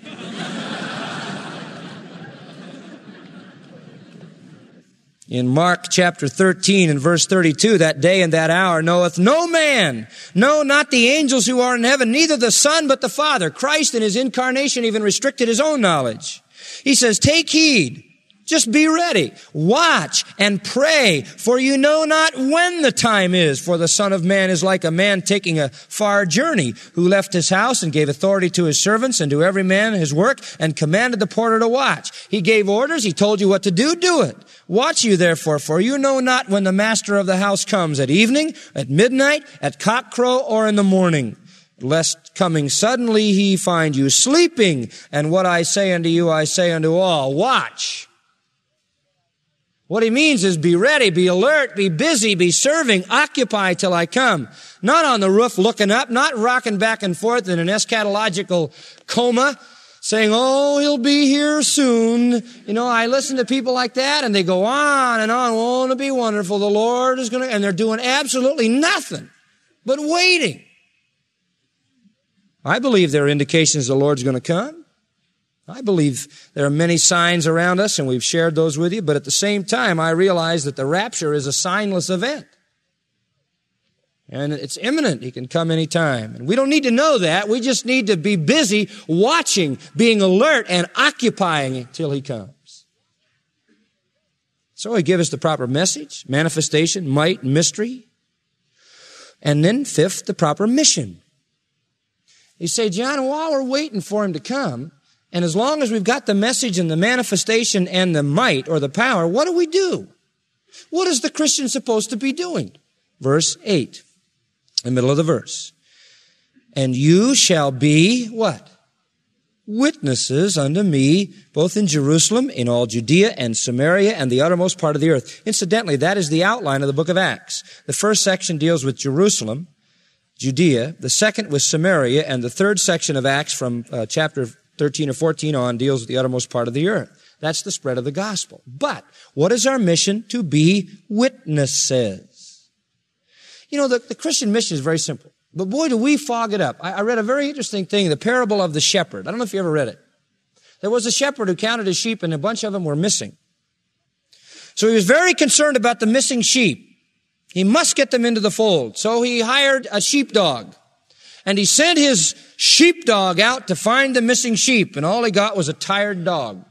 In Mark chapter thirteen and verse thirty-two, that day and that hour knoweth no man, no, not the angels who are in heaven, neither the Son, but the Father. Christ in his incarnation even restricted his own knowledge. He says, take heed. Just be ready. Watch and pray, for you know not when the time is. For the Son of Man is like a man taking a far journey, who left his house and gave authority to his servants and to every man his work, and commanded the porter to watch. He gave orders. He told you what to do. Do it. Watch you therefore, for you know not when the master of the house comes, at evening, at midnight, at cockcrow, or in the morning, lest coming suddenly he find you sleeping. And what I say unto you, I say unto all, watch. What he means is be ready, be alert, be busy, be serving, occupy till I come. Not on the roof looking up, not rocking back and forth in an eschatological coma, saying, oh, he'll be here soon. You know, I listen to people like that, and they go on and on. Won't it be wonderful? The Lord is going to, and they're doing absolutely nothing but waiting. I believe there are indications the Lord's going to come. I believe there are many signs around us, and we've shared those with you, but at the same time, I realize that the rapture is a signless event. And it's imminent. He can come any time. And we don't need to know that. We just need to be busy watching, being alert, and occupying until he comes. So he gives us the proper message, manifestation, might, mystery. And then fifth, the proper mission. You say, John, while we're waiting for him to come, and as long as we've got the message and the manifestation and the might or the power, what do we do? What is the Christian supposed to be doing? Verse eight, the middle of the verse. And you shall be, what? Witnesses unto me, both in Jerusalem, in all Judea and Samaria, and the uttermost part of the earth. Incidentally, that is the outline of the book of Acts. The first section deals with Jerusalem, Judea. The second was Samaria, and the third section of Acts from uh, chapter thirteen or fourteen on deals with the uttermost part of the earth. That's the spread of the gospel. But what is our mission? To be witnesses. You know, the, the Christian mission is very simple. But boy, do we fog it up. I, I read a very interesting thing, the parable of the shepherd. I don't know if you ever read it. There was a shepherd who counted his sheep, and a bunch of them were missing. So he was very concerned about the missing sheep. He must get them into the fold. So he hired a sheepdog. And he sent his sheepdog out to find the missing sheep, and all he got was a tired dog.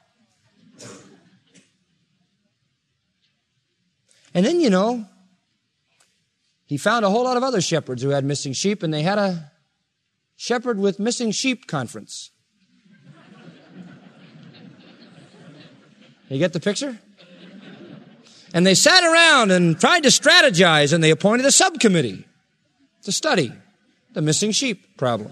And then, you know, he found a whole lot of other shepherds who had missing sheep, and they had a shepherd with missing sheep conference. You get the picture? And they sat around and tried to strategize, and they appointed a subcommittee to study the missing sheep problem.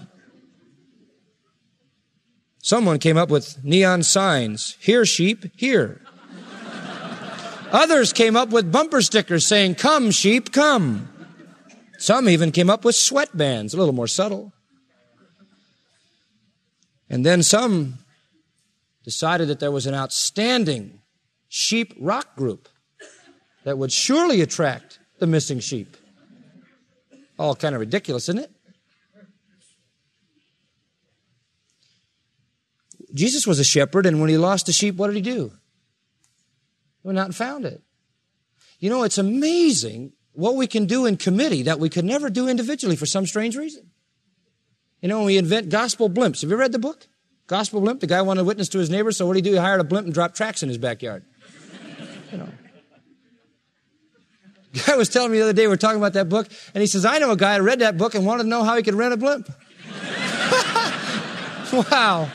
Someone came up with neon signs, here sheep, here. Others came up with bumper stickers saying, come sheep, come. Some even came up with sweatbands, a little more subtle. And then some decided that there was an outstanding sheep rock group that would surely attract the missing sheep. All kind of ridiculous, isn't it? Jesus was a shepherd, and when he lost a sheep, what did he do? He went out and found it. You know, it's amazing what we can do in committee that we could never do individually for some strange reason. You know, we invent gospel blimps. Have you read the book? Gospel blimp? The guy wanted to witness to his neighbor, so what did he do? He hired a blimp and dropped tracks in his backyard. You know. The guy was telling me the other day, we were talking about that book, and he says, I know a guy who read that book and wanted to know how he could rent a blimp. Wow.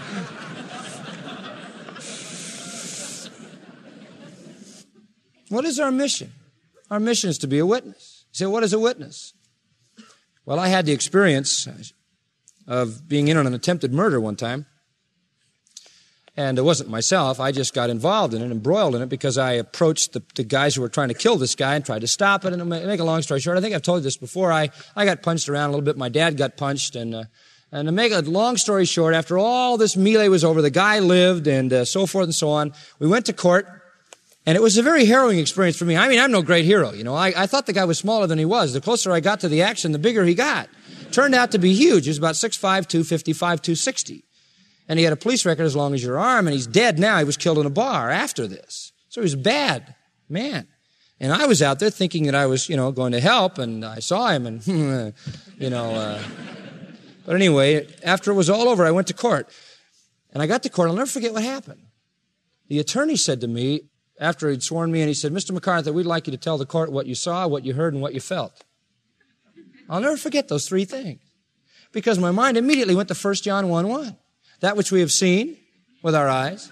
What is our mission? Our mission is to be a witness. You say, what is a witness? Well, I had the experience of being in on an attempted murder one time. And it wasn't myself. I just got involved in it, embroiled in it, because I approached the, the guys who were trying to kill this guy and tried to stop it. And to make a long story short, I think I've told you this before, I, I got punched around a little bit. My dad got punched. And, uh, and to make a long story short, after all this melee was over, the guy lived and uh, so forth and so on. We went to court. And it was a very harrowing experience for me. I mean, I'm no great hero. You know, I, I thought the guy was smaller than he was. The closer I got to the action, the bigger he got. Turned out to be huge. He was about six five, two fifty-five, two sixty. And he had a police record as long as your arm, and he's dead now. He was killed in a bar after this. So he was a bad man. And I was out there thinking that I was, you know, going to help, and I saw him, and, you know. Uh, but anyway, after it was all over, I went to court. And I got to court. I'll never forget what happened. The attorney said to me, after he'd sworn me in, he said, Mister MacArthur, we'd like you to tell the court what you saw, what you heard, and what you felt. I'll never forget those three things. Because my mind immediately went to First John one one. That which we have seen with our eyes.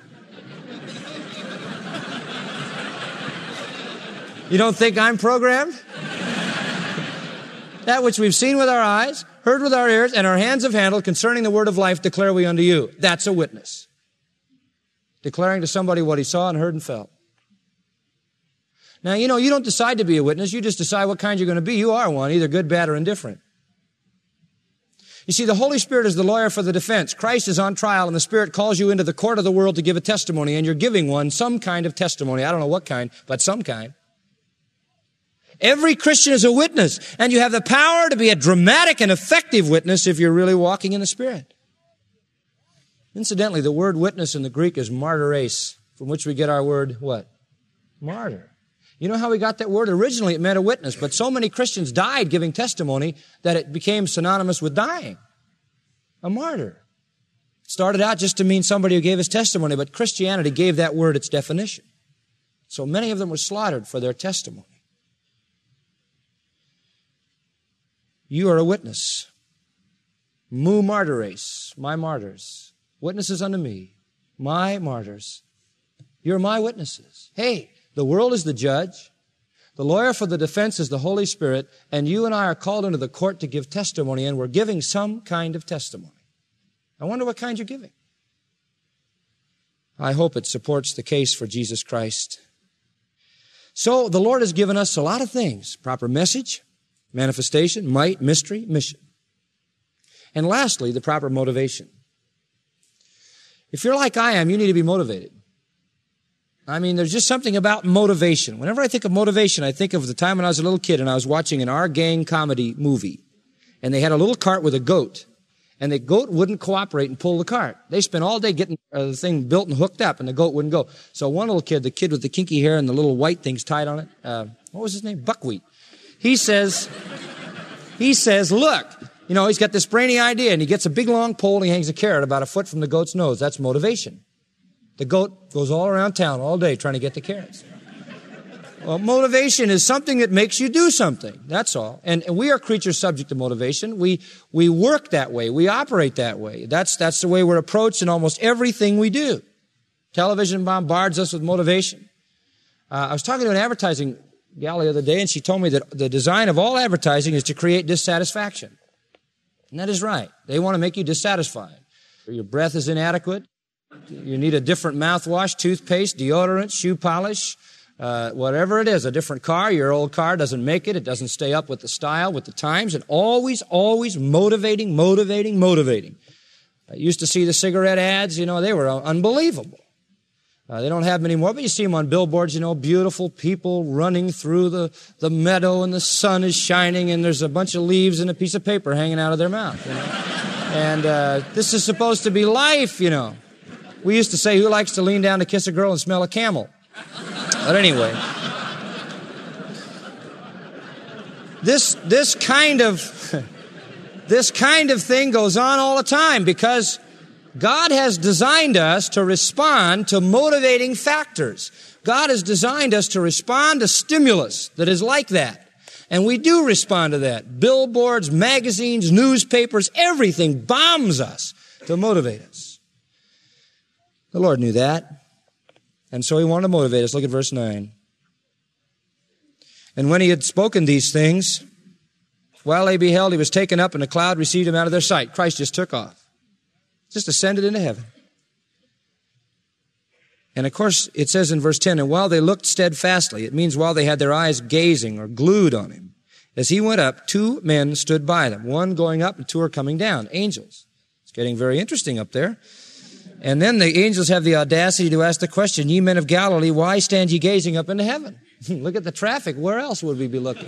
You don't think I'm programmed? That which we've seen with our eyes, heard with our ears, and our hands have handled concerning the word of life declare we unto you. That's a witness. Declaring to somebody what he saw and heard and felt. Now, you know, you don't decide to be a witness. You just decide what kind you're going to be. You are one, either good, bad, or indifferent. You see, the Holy Spirit is the lawyer for the defense. Christ is on trial, and the Spirit calls you into the court of the world to give a testimony, and you're giving one, some kind of testimony. I don't know what kind, but some kind. Every Christian is a witness, and you have the power to be a dramatic and effective witness if you're really walking in the Spirit. Incidentally, the word witness in the Greek is martyres, from which we get our word, what? Martyr. You know how we got that word? Originally it meant a witness, but so many Christians died giving testimony that it became synonymous with dying. A martyr. It started out just to mean somebody who gave his testimony, but Christianity gave that word its definition. So many of them were slaughtered for their testimony. You are a witness. Mu martyres, my martyrs. Witnesses unto me, my martyrs. You're my witnesses. Hey, the world is the judge. The lawyer for the defense is the Holy Spirit, and you and I are called into the court to give testimony, and we're giving some kind of testimony. I wonder what kind you're giving. I hope it supports the case for Jesus Christ. So the Lord has given us a lot of things. Proper message, manifestation, might, mystery, mission. And lastly, the proper motivation. If you're like I am, you need to be motivated. I mean, there's just something about motivation. Whenever I think of motivation, I think of the time when I was a little kid and I was watching an Our Gang comedy movie. And they had a little cart with a goat. And the goat wouldn't cooperate and pull the cart. They spent all day getting uh, the thing built and hooked up, and the goat wouldn't go. So one little kid, the kid with the kinky hair and the little white things tied on it, uh, what was his name? Buckwheat. He says, he says, look, you know, he's got this brainy idea, and he gets a big long pole and he hangs a carrot about a foot from the goat's nose. That's motivation. The goat goes all around town all day trying to get the carrots. Well, motivation is something that makes you do something. That's all. And, and we are creatures subject to motivation. We, we work that way. We operate that way. That's, that's the way we're approached in almost everything we do. Television bombards us with motivation. Uh, I was talking to an advertising gal the other day, and she told me that the design of all advertising is to create dissatisfaction. And that is right. They want to make you dissatisfied. Your breath is inadequate. You need a different mouthwash, toothpaste, deodorant, shoe polish, uh, whatever it is, a different car. Your old car doesn't make it. It doesn't stay up with the style, with the times, and always, always motivating, motivating, motivating. I used to see the cigarette ads. You know, they were unbelievable. Uh, they don't have many more, but you see them on billboards, you know, beautiful people running through the, the meadow and the sun is shining and there's a bunch of leaves and a piece of paper hanging out of their mouth, you know. And uh, this is supposed to be life, you know. We used to say, who likes to lean down to kiss a girl and smell a camel? But anyway, this, this kind of, this kind of thing goes on all the time because God has designed us to respond to motivating factors. God has designed us to respond to stimulus that is like that. And we do respond to that. Billboards, magazines, newspapers, everything bombs us to motivate us. The Lord knew that. And so he wanted to motivate us. Look at verse nine. And when he had spoken these things, while they beheld, he was taken up, and a cloud received him out of their sight. Christ just took off. Just ascended into heaven. And of course, it says in verse ten, and while they looked steadfastly, it means while they had their eyes gazing or glued on him, as he went up, two men stood by them, one going up and two are coming down, angels. It's getting very interesting up there. And then the angels have the audacity to ask the question, ye men of Galilee, why stand ye gazing up into heaven? Look at the traffic. Where else would we be looking?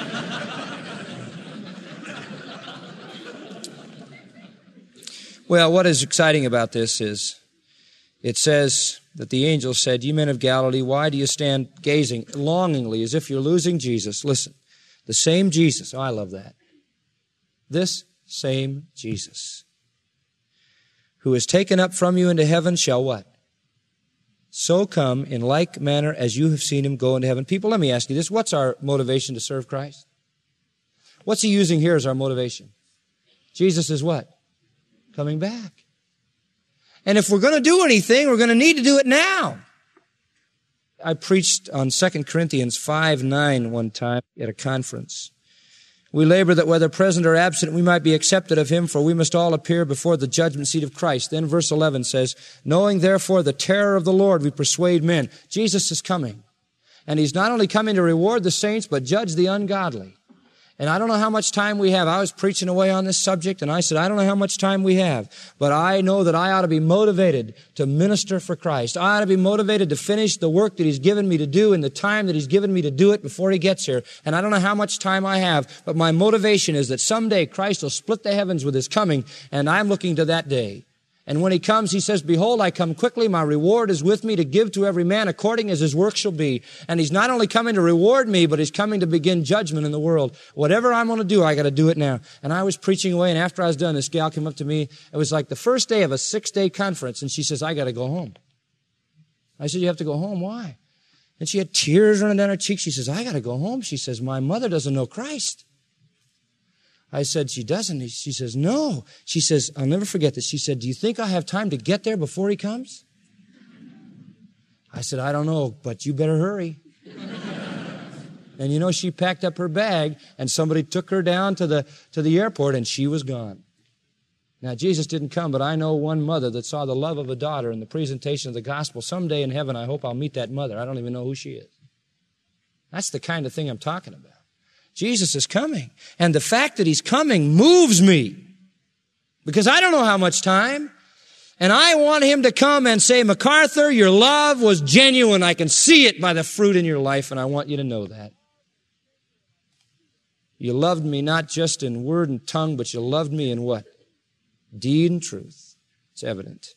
Well, what is exciting about this is it says that the angels said, ye men of Galilee, why do you stand gazing longingly as if you're losing Jesus? Listen, the same Jesus, oh, I love that. This same Jesus who is taken up from you into heaven shall what? so come in like manner as you have seen him go into heaven. People, let me ask you this. What's our motivation to serve Christ? What's he using here as our motivation? Jesus is what? Coming back. And if we're going to do anything, we're going to need to do it now. I preached on Second Corinthians five nine one time at a conference. We labor that whether present or absent, we might be accepted of him, for we must all appear before the judgment seat of Christ. Then verse eleven says, knowing therefore the terror of the Lord, we persuade men. Jesus is coming. And he's not only coming to reward the saints, but judge the ungodly. And I don't know how much time we have. I was preaching away on this subject, and I said, I don't know how much time we have, but I know that I ought to be motivated to minister for Christ. I ought to be motivated to finish the work that he's given me to do in the time that he's given me to do it before he gets here. And I don't know how much time I have, but my motivation is that someday Christ will split the heavens with his coming, and I'm looking to that day. And when he comes, he says, behold, I come quickly. My reward is with me to give to every man according as his work shall be. And he's not only coming to reward me, but he's coming to begin judgment in the world. Whatever I'm going to do, I got to do it now. And I was preaching away, and after I was done, this gal came up to me. It was like the first day of a six-day conference, and she says, I got to go home. I said, you have to go home? Why? And she had tears running down her cheeks. She says, I got to go home. She says, my mother doesn't know Christ. I said, she doesn't. She says, no. She says, I'll never forget this. She said, do you think I have time to get there before he comes? I said, I don't know, but you better hurry. And you know, she packed up her bag, and somebody took her down to the, to the airport, and she was gone. Now, Jesus didn't come, but I know one mother that saw the love of a daughter in the presentation of the gospel. Someday in heaven, I hope I'll meet that mother. I don't even know who she is. That's the kind of thing I'm talking about. Jesus is coming. And the fact that he's coming moves me. Because I don't know how much time. And I want him to come and say, MacArthur, your love was genuine. I can see it by the fruit in your life, and I want you to know that. You loved me not just in word and tongue, but you loved me in what? Deed and truth. It's evident.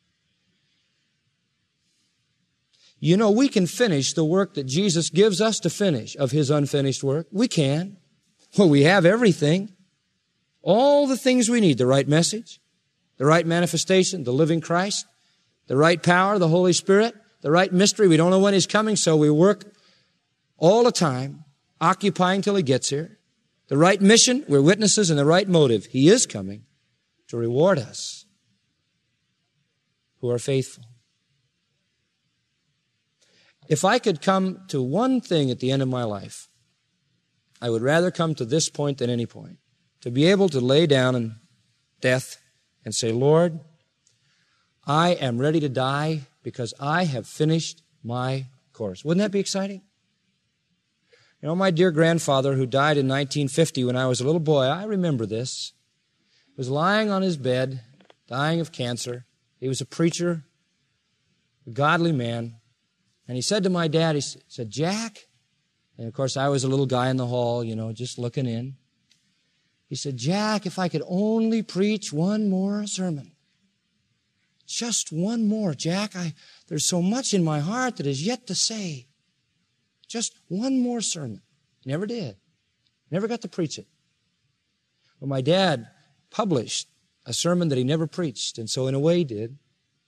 You know, we can finish the work that Jesus gives us to finish of his unfinished work. We can. Well, we have everything. All the things we need, the right message, the right manifestation, the living Christ, the right power, the Holy Spirit, the right mystery. We don't know when he's coming, so we work all the time, occupying till he gets here. The right mission, we're witnesses, and the right motive. He is coming to reward us who are faithful. If I could come to one thing at the end of my life, I would rather come to this point than any point. To be able to lay down in death and say, Lord, I am ready to die because I have finished my course. Wouldn't that be exciting? You know, my dear grandfather, who died in nineteen fifty when I was a little boy, I remember this, was lying on his bed, dying of cancer. He was a preacher, a godly man. And he said to my dad, he said, Jack, and of course I was a little guy in the hall, you know, just looking in. He said, Jack, if I could only preach one more sermon. Just one more, Jack. I, there's so much in my heart that is yet to say. Just one more sermon. Never did. Never got to preach it. But my dad published a sermon that he never preached, and so in a way he did.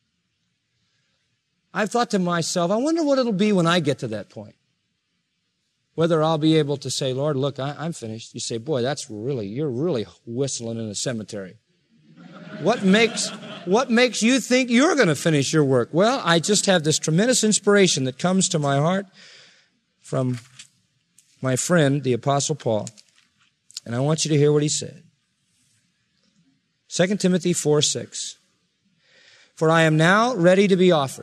I've thought to myself, I wonder what it'll be when I get to that point. Whether I'll be able to say, Lord, look, I, I'm finished. You say, boy, that's really, you're really whistling in a cemetery. What makes, what makes you think you're going to finish your work? Well, I just have this tremendous inspiration that comes to my heart from my friend, the Apostle Paul. And I want you to hear what he said. Second Timothy four six. For I am now ready to be offered.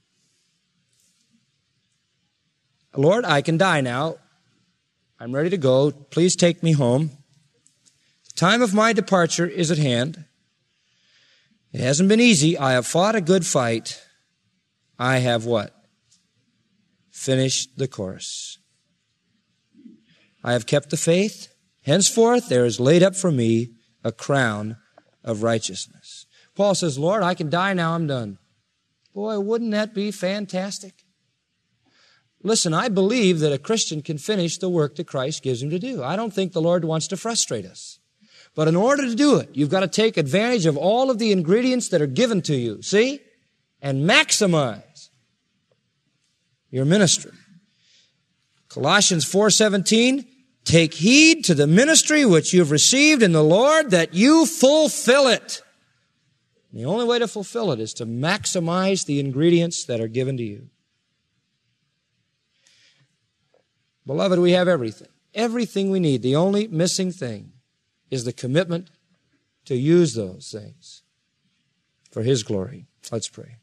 Lord, I can die now. I'm ready to go. Please take me home. The time of my departure is at hand. It hasn't been easy. I have fought a good fight. I have what? Finished the course. I have kept the faith. Henceforth, there is laid up for me a crown of righteousness. Paul says, Lord, I can die now. I'm done. Boy, wouldn't that be fantastic? Listen, I believe that a Christian can finish the work that Christ gives him to do. I don't think the Lord wants to frustrate us. But in order to do it, you've got to take advantage of all of the ingredients that are given to you, see? And maximize your ministry. Colossians four seventeen, take heed to the ministry which you have received in the Lord, that you fulfill it. And the only way to fulfill it is to maximize the ingredients that are given to you. Beloved, we have everything. Everything we need. The only missing thing is the commitment to use those things for His glory. Let's pray.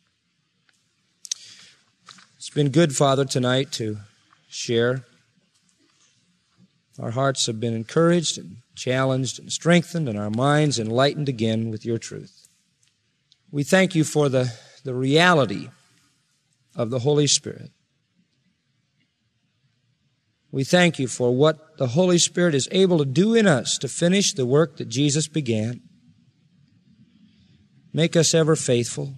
It's been good, Father, tonight to share. Our hearts have been encouraged and challenged and strengthened, and our minds enlightened again with your truth. We thank you for the, the reality of the Holy Spirit. We thank you for what the Holy Spirit is able to do in us to finish the work that Jesus began. Make us ever faithful.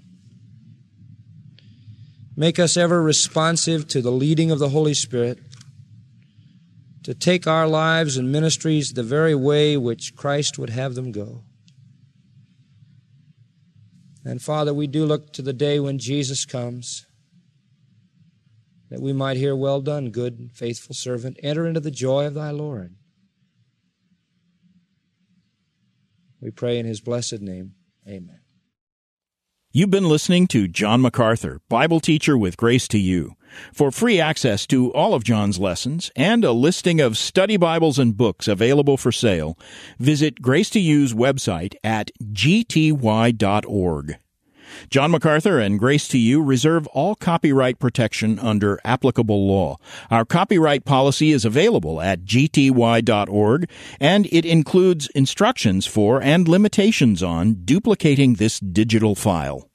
Make us ever responsive to the leading of the Holy Spirit, to take our lives and ministries the very way which Christ would have them go. And Father, we do look to the day when Jesus comes, that we might hear, well done, good and faithful servant, enter into the joy of thy Lord. We pray in His blessed name. Amen. You've been listening to John MacArthur, Bible teacher with Grace to You. For free access to all of John's lessons and a listing of study Bibles and books available for sale, visit Grace to You's website at g t y dot org. John MacArthur and Grace to You reserve all copyright protection under applicable law. Our copyright policy is available at g t y dot org, and it includes instructions for and limitations on duplicating this digital file.